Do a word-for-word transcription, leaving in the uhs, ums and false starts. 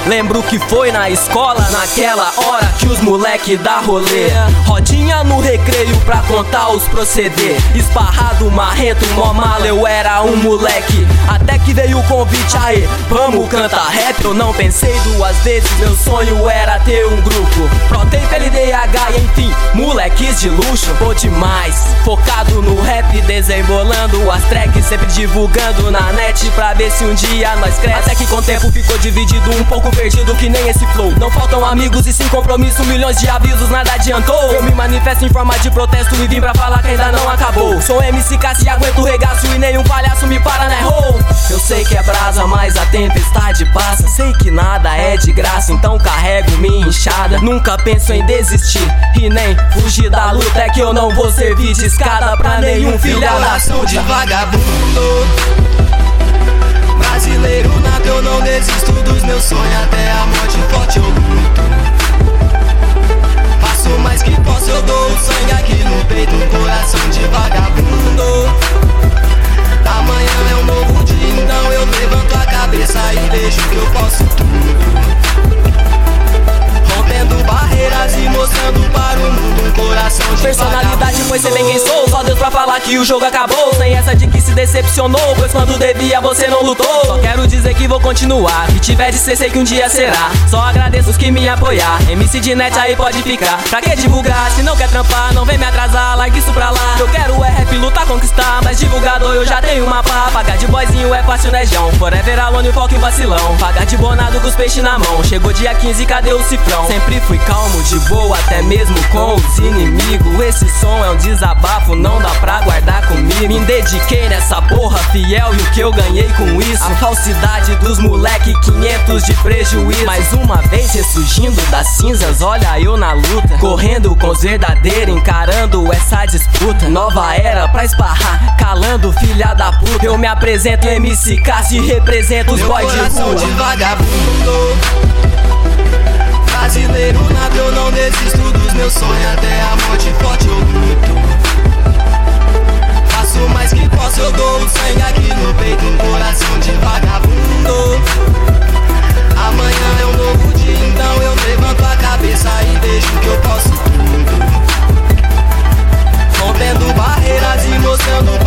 Lembro que foi na escola, naquela hora que os moleque dá rolê. Rodinha no recreio pra contar os proceder. Esparrado, marrento, mó mala, eu era um moleque. Até que veio o convite, aê, vamos cantar rap. Eu não pensei duas vezes, meu sonho era ter um grupo. Protape, L D H e enfim, moleques de luxo. Pô demais, focado no rap, desembolando as tracks, sempre divulgando na net pra ver se um dia nós cresce. Até que com o tempo ficou dividido, um pouco perdido que nem esse flow. Não faltam amigos e sem compromisso, milhões de avisos, nada adiantou. Eu me manifesto em forma de protesto e vim pra falar que ainda não acabou. Sou M C K, se aguento o regaço e nenhum palhaço me para, né, ho? Eu sei que é brasa, mas a tempestade passa. Sei que nada é de graça, então carrego minha enxada. Nunca penso em desistir e nem fugir da luta. É que eu não vou servir de escada pra nenhum filho da coração de vagabundo. Brasileiro nato, eu não desisto dos meus sonhos. Até a morte forte eu luto. Faço mais que posso, eu dou o sangue aqui no peito. Um coração de vagabundo. Amanhã é um novo dia, então eu levanto a cabeça e vejo que eu posso tudo. Rompendo barreiras e mostrando para o mundo um coração de personalidade, pois sei bem quem sou. Só Deus pra falar que o jogo acabou. Sem essa de que se decepcionou, pois quando devia você não lutou. Só quero dizer que vou continuar. Se tiver de ser, sei que um dia será. Só agradeço os que me apoiar. M C de net aí pode ficar. Pra que divulgar? Se não quer trampar, não vem me atrasar. Larga isso pra lá. Eu quero é rap, lutar, conquistar. Mas divulgador eu já tenho uma pá. Pagar de boyzinho é fácil, né, João? Forever alone, foco e vacilão. Pagar de bonado com os peixes na mão. Chegou dia quinze, cadê o cifrão? Sempre fui calmo, de boa, até mesmo com os inimigos. Esse som é um desabafo, não dá pra guardar comigo. Me dediquei nessa porra, fiel, e o que eu ganhei com isso? A falsidade dos moleque, quinhentos de prejuízo. Mais uma vez ressurgindo das cinzas, olha eu na luta. Correndo com os verdadeiros, encarando essa disputa. Nova era pra esparrar, calando filha da puta. Eu me apresento M C K, se represento os boy de rua. De vagabundo. Brasileiro nato, eu não desisto dos meus sonhos. Até a morte forte eu luto. Faço mais que posso, eu dou o sangue aqui no peito. Um coração de vagabundo. Amanhã é um novo dia, então eu levanto a cabeça e vejo que eu posso tudo. Rompendo barreiras e mostrando